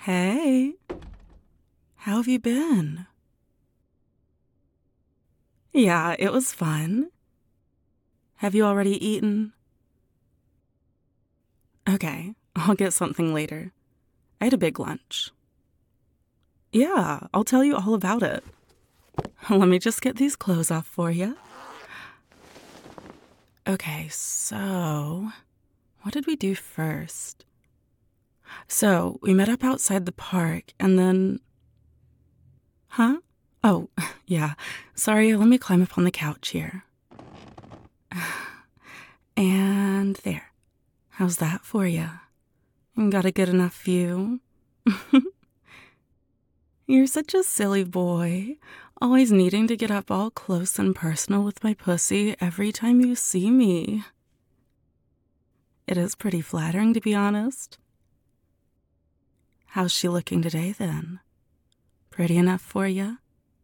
Hey, how have you been? Yeah, it was fun. Have you already eaten? Okay, I'll get something later. I had a big lunch. Yeah, I'll tell you all about it. Let me just get these clothes off for you. Okay, so what did we do first? So we met up outside the park and then. Huh? Oh, yeah. Sorry, let me climb up on the couch here. And there. How's that for you? Got a good enough view? You're such a silly boy, always needing to get up all close and personal with my pussy every time you see me. It is pretty flattering, to be honest. How's she looking today, then? Pretty enough for you?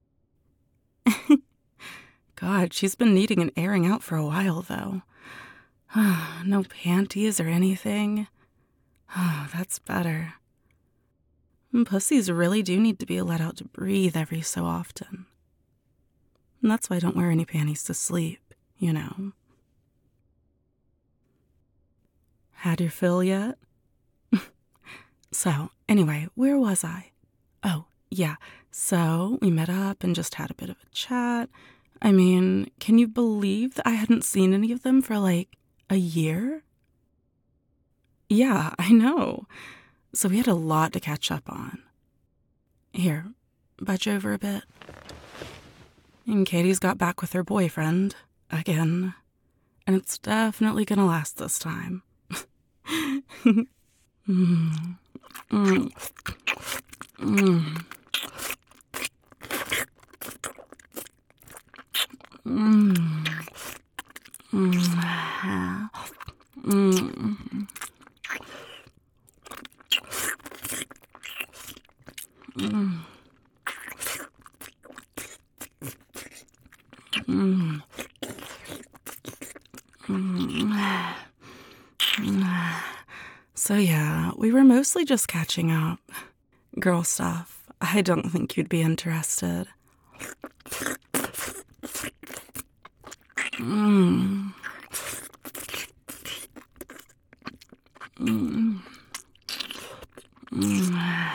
God, she's been needing an airing out for a while, though. No panties or anything. Oh, that's better. Pussies really do need to be let out to breathe every so often. And that's why I don't wear any panties to sleep, you know. Had your fill yet? So, anyway, where was I? Oh, yeah. So, we met up and just had a bit of a chat. I mean, can you believe that I hadn't seen any of them for like a year? Yeah, I know. So we had a lot to catch up on. Here, budge over a bit. And Katie's got back with her boyfriend, again. And it's definitely gonna last this time. mm. Mm. Mm. Mm. Mm. Mm. Mm. Mm. So yeah, we were mostly just catching up. Girl stuff. I don't think you'd be interested. Mm. Mm. Mm.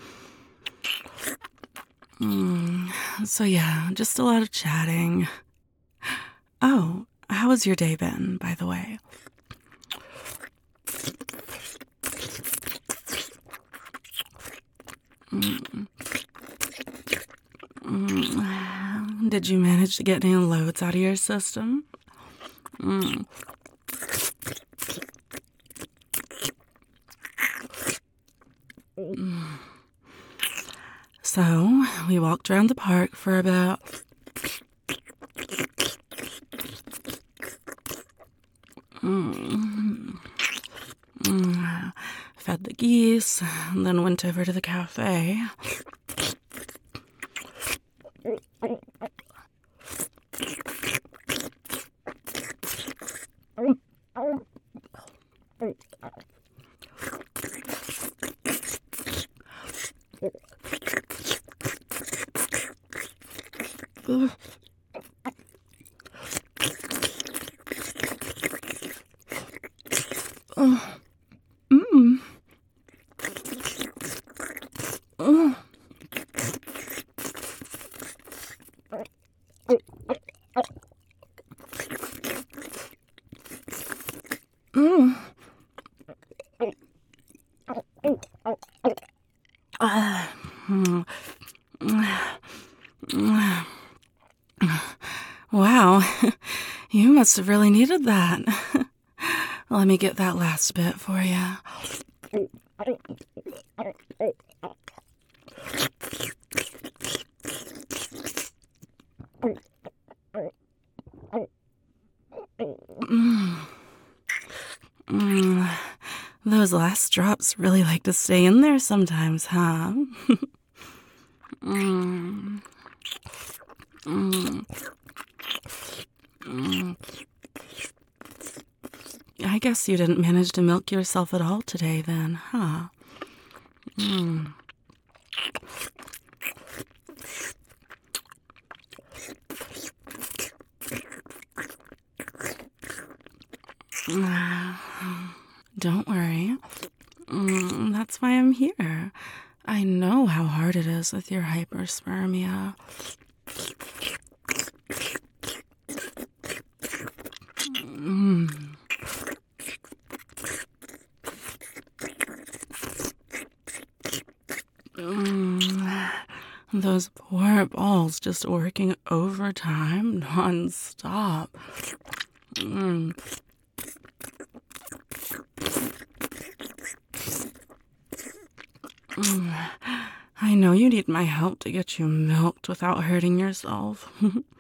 Mm. So yeah, just a lot of chatting. Oh, how has your day been, by the way? Mm. Mm. Did you manage to get any loads out of your system? Mm. So, we walked around the park for about... Fed the geese, and then went over to the cafe. Wow, you must have really needed that. Let me get that last bit for you. Those last drops really like to stay in there sometimes, huh? I guess you didn't manage to milk yourself at all today then, huh? Mm. Don't worry. That's why I'm here. I know how hard it is with your hyperspermia. Those poor balls just working overtime non-stop. I know you need my help to get you milked without hurting yourself.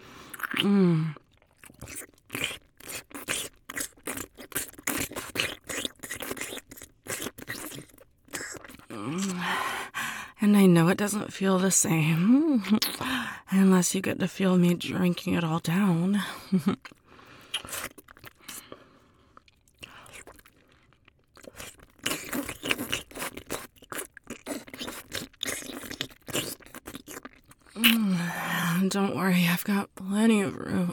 And I know it doesn't feel the same unless you get to feel me drinking it all down. Don't worry, I've got plenty of room.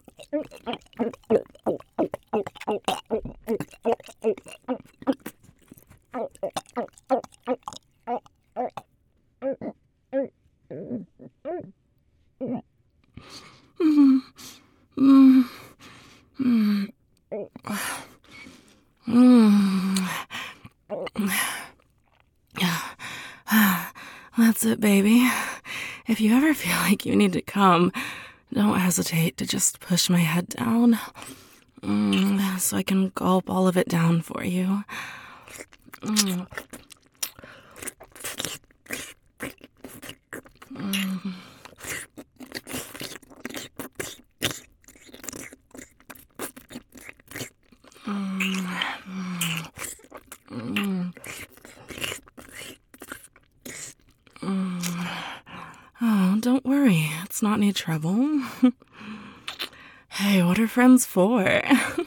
That's it, baby. If you ever feel like you need to come, don't hesitate to just push my head down so I can gulp all of it down for you. Oh, don't worry. It's not any trouble. Hey, what are friends for?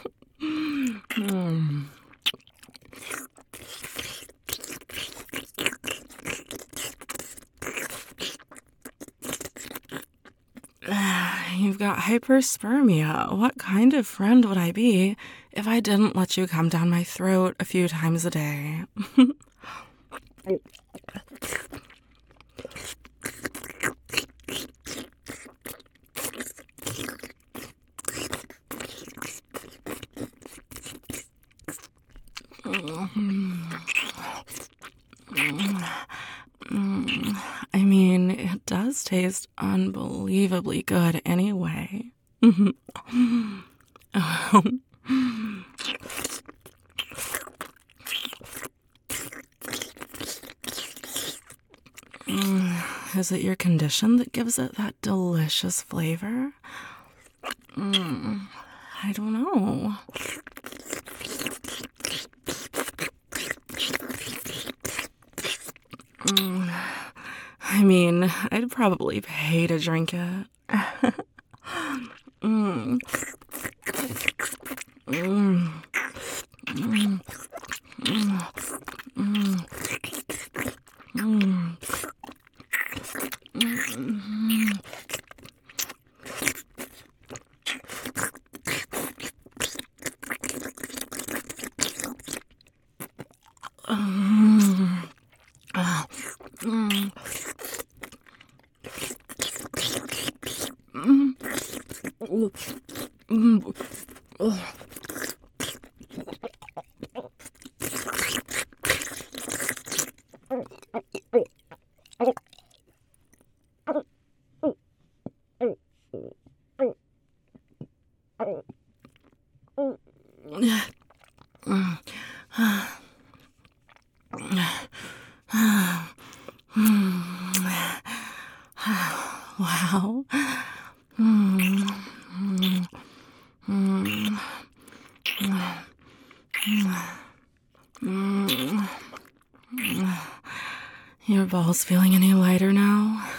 You've got hyperspermia. What kind of friend would I be if I didn't let you come down my throat a few times a day? I mean, it does taste unbelievably good anyway. Is it your condition that gives it that delicious flavor? I don't know. I mean, I'd probably pay to drink it. Wow. Your balls feeling any lighter now?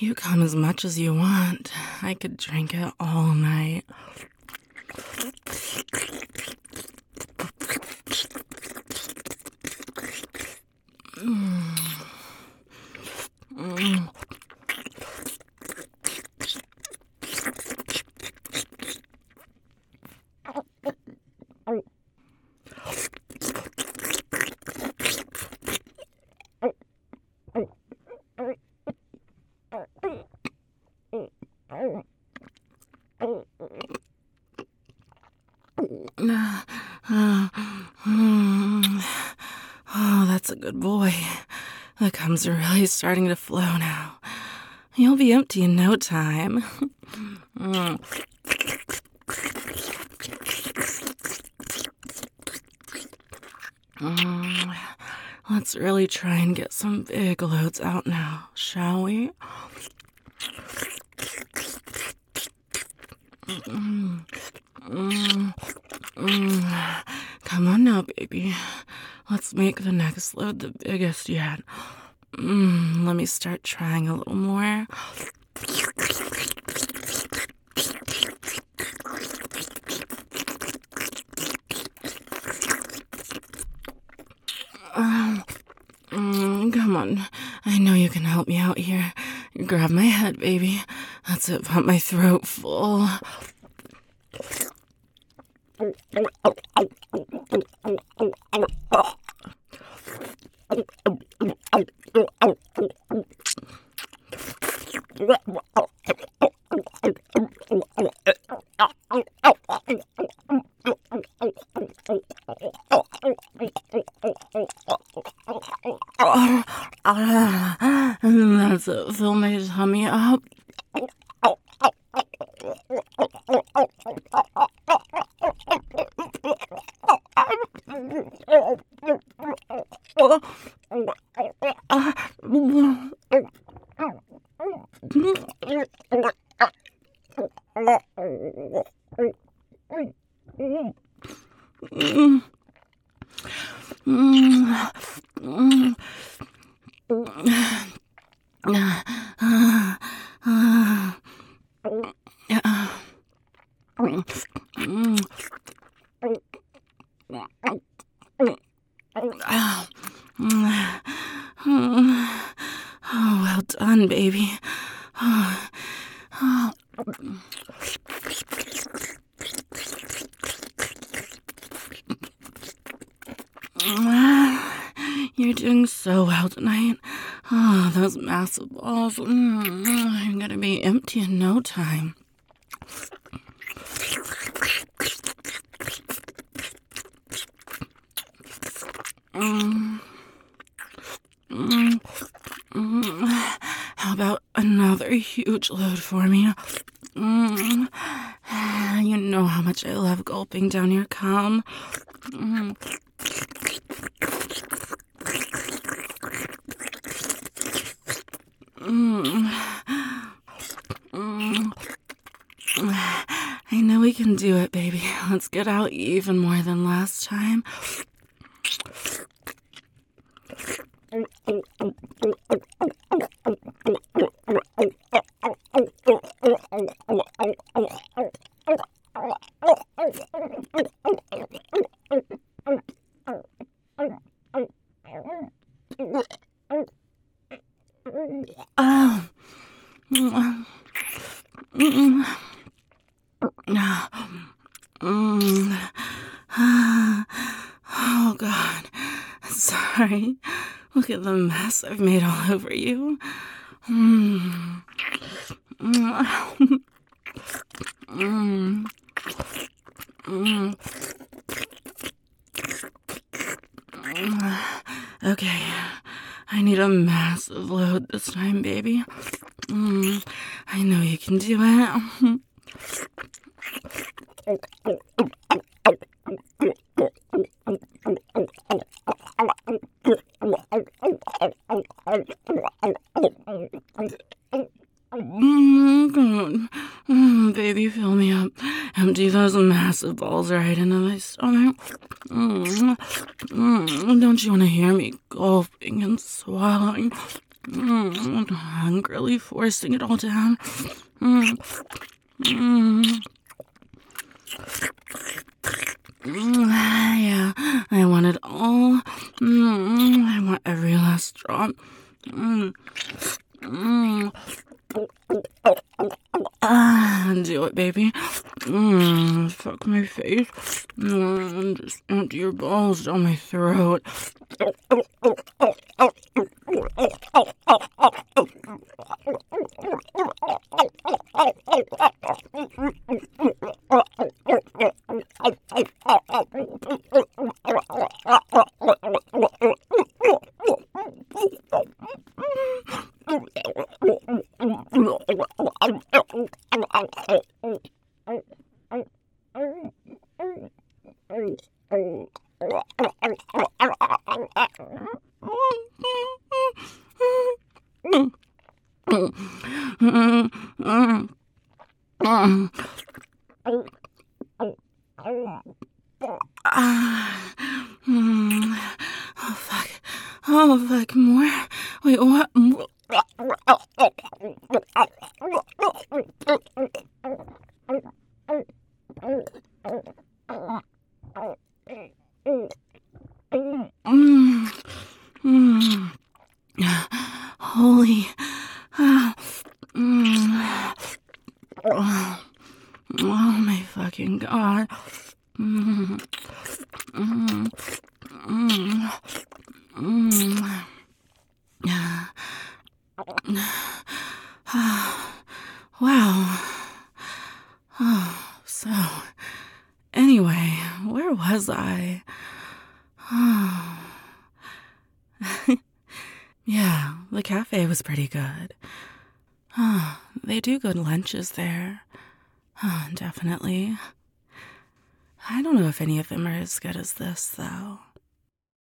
You come as much as you want. I could drink it all night. Oh, that's a good boy. The cums are really starting to flow now. You'll be empty in no time. Let's really try and get some big loads out now, shall we? Come on now, baby. Let's make the next load the biggest yet. Let me start trying a little more. Come on. I know you can help me out here. Grab my head, baby. That's it. Pump my throat full. That's it. Fill my tummy up. Oh, well done, baby. You're doing so well tonight. Oh, those massive balls. I'm gonna be empty in no time. How about another huge load for me? You know how much I love gulping down your cum. I know we can do it, baby. Let's get out even more than last time. Oh, God. Sorry. Look at the mess I've made all over you. Okay. I need a massive load this time, baby. I know you can do it. Baby, fill me up. Empty those massive balls right into my stomach. Don't you want to hear me gulping and swallowing? Hungrily forcing it all down. Mm. Mm. Yeah, I want it all. I want every last drop. Do it, baby. Fuck my face. Just empty your balls down my throat. Oh, fuck. Oh, fuck. More? Wait, what? Holy. Oh, my fucking God. Wow. So, anyway, where was I? Yeah, the cafe was pretty good. They do good lunches there. Definitely. I don't know if any of them are as good as this, though.